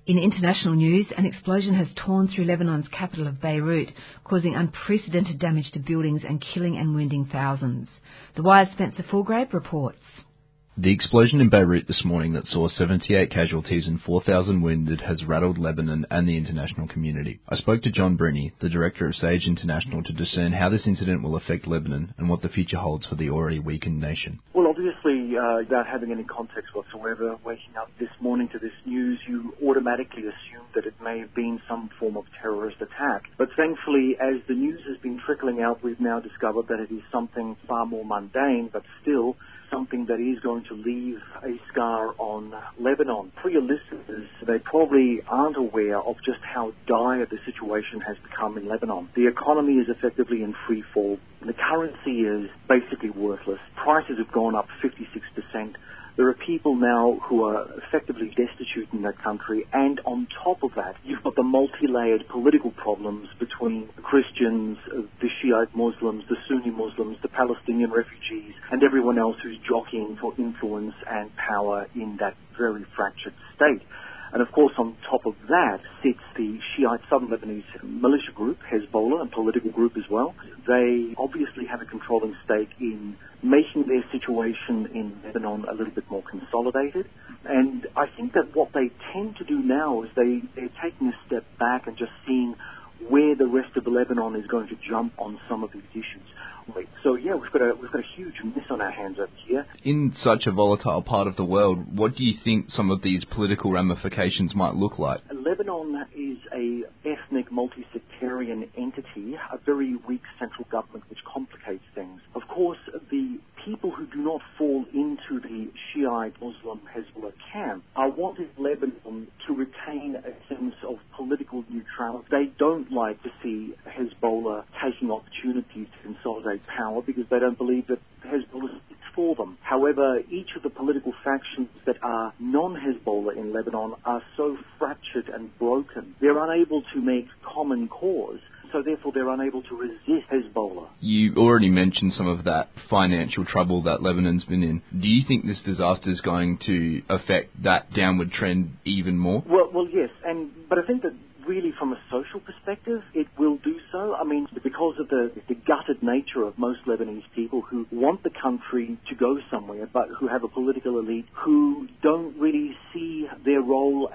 In international news, an explosion has torn through Lebanon's capital of Beirut, causing unprecedented damage to buildings and killing and wounding thousands. The Wire's Spencer Fulgrave reports. The explosion in Beirut this morning that saw 78 casualties and 4,000 wounded has rattled Lebanon and the international community. I spoke to John Bruni, the director of SAGE International, to discern how this incident will affect Lebanon and what the future holds for the already weakened nation. Well, obviously, without having any context whatsoever, waking up this morning to this news, you automatically assume that it may have been some form of terrorist attack. But thankfully, as the news has been trickling out, we've now discovered that it is something far more mundane, but still something that is going to leave a scar on Lebanon. For your listeners, they probably aren't aware of just how dire the situation has become in Lebanon. The economy is effectively in free fall. The currency is basically worthless. Prices have gone up 56%. There are people now who are effectively destitute in that country, and on top of that, you've got the multi-layered political problems between the Christians, the Shiite Muslims, the Sunni Muslims, the Palestinian refugees, and everyone else who's jockeying for influence and power in that very fractured state. And of course, on top of that sits the Shiite Southern Lebanese militia group, Hezbollah, a political group as well. They obviously have a controlling stake in making their situation in Lebanon a little bit more consolidated. And I think that what they tend to do now is they're taking a step back and just seeing where the rest of Lebanon is going to jump on some of these issues. So yeah, we've got a huge mess on our hands over here. In such a volatile part of the world, what do you think some of these political ramifications might look like? Lebanon is a ethnic, multi-sectarian entity, a very weak central government which complicates things. Of course, the people who do not fall into the Shiite Muslim Hezbollah camp are wanting Lebanon to retain a sense of political neutrality. They don't like to see Hezbollah taking opportunities to consolidate power because they don't believe that Hezbollah is for them. However, each of the political factions that are non-Hezbollah in Lebanon are so fractured and broken, they're unable to make common cause. So therefore they're unable to resist Hezbollah. You already mentioned some of that financial trouble that Lebanon's been in. Do you think this disaster is going to affect that downward trend even more? Well, yes, but I think that really from a social perspective, it will do so. I mean, because of the gutted nature of most Lebanese people who want the country to go somewhere, but who have a political elite who don't really see their role,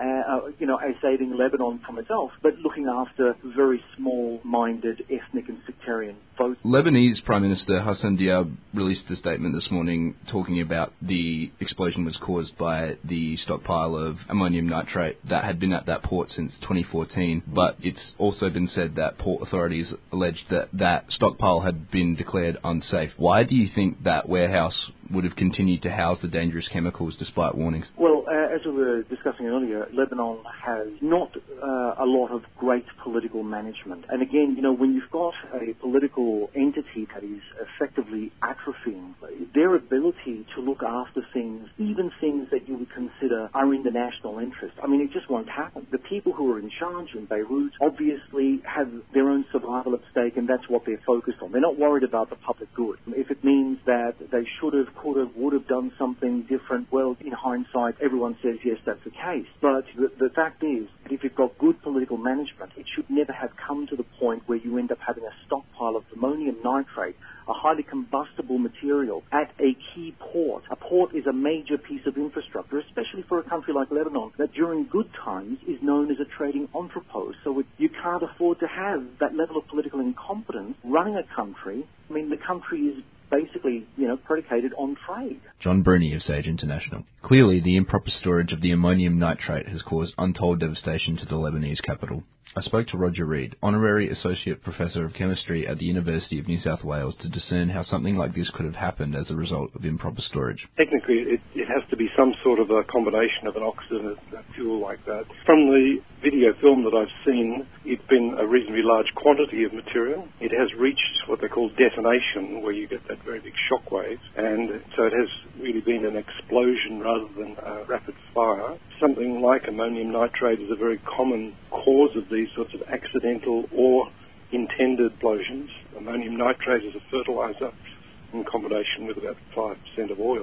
as saving Lebanon from itself, but looking after very small-minded ethnic and sectarian votes. Lebanese Prime Minister Hassan Diab released a statement this morning talking about the explosion was caused by the stockpile of ammonium nitrate that had been at that port since 2014. But it's also been said that port authorities alleged that stockpile had been declared unsafe. Why do you think that warehouse would have continued to house the dangerous chemicals despite warnings? Well, as we were discussing earlier, Lebanon has not a lot of great political management. And again, when you've got a political entity that is effectively atrophying, their ability to look after things, even things that you would consider are in the national interest, I mean, it just won't happen. The people who are in charge in Beirut obviously have their own survival at stake, and that's what they're focused on. They're not worried about the public good. If it means that they should have, could have, would have done something different, well, in hindsight, everyone says yes, that's the case. But the fact is that if you've got good political management, it should never have come to the point where you end up having a stockpile of ammonium nitrate, a highly combustible material, at a key port. A port is a major piece of infrastructure, especially for a country like Lebanon, that during good times is known as a trading entrepot. So you can't afford to have that level of political incompetence running a country. I mean, the country is basically, predicated on trade. John Bruni of SAGE International. Clearly, the improper storage of the ammonium nitrate has caused untold devastation to the Lebanese capital. I spoke to Roger Reid, Honorary Associate Professor of Chemistry at the University of New South Wales, to discern how something like this could have happened as a result of improper storage. Technically, it has to be some sort of a combination of an oxidant and a fuel like that. From the video film that I've seen, it's been a reasonably large quantity of material. It has reached what they call detonation, where you get that very big shock wave, and so it has really been an explosion rather than a rapid fire. Something like ammonium nitrate is a very common cause of these sorts of accidental or intended explosions. Ammonium nitrate is a fertilizer in combination with about 5% of oil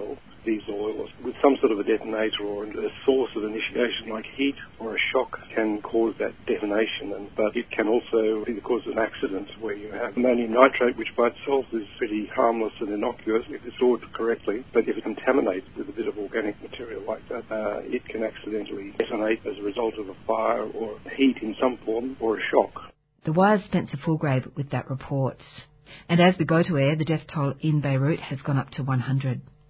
these oils with some sort of a detonator or a source of initiation like heat or a shock can cause that detonation, but it can also be the cause of an accident where you have ammonium nitrate, which by itself is pretty harmless and innocuous if it's stored correctly, but if it's contaminated with a bit of organic material like that, it can accidentally detonate as a result of a fire or heat in some form or a shock. The Wire's Spencer Fulgrave with that report. And as we go to air, the death toll in Beirut has gone up to 100.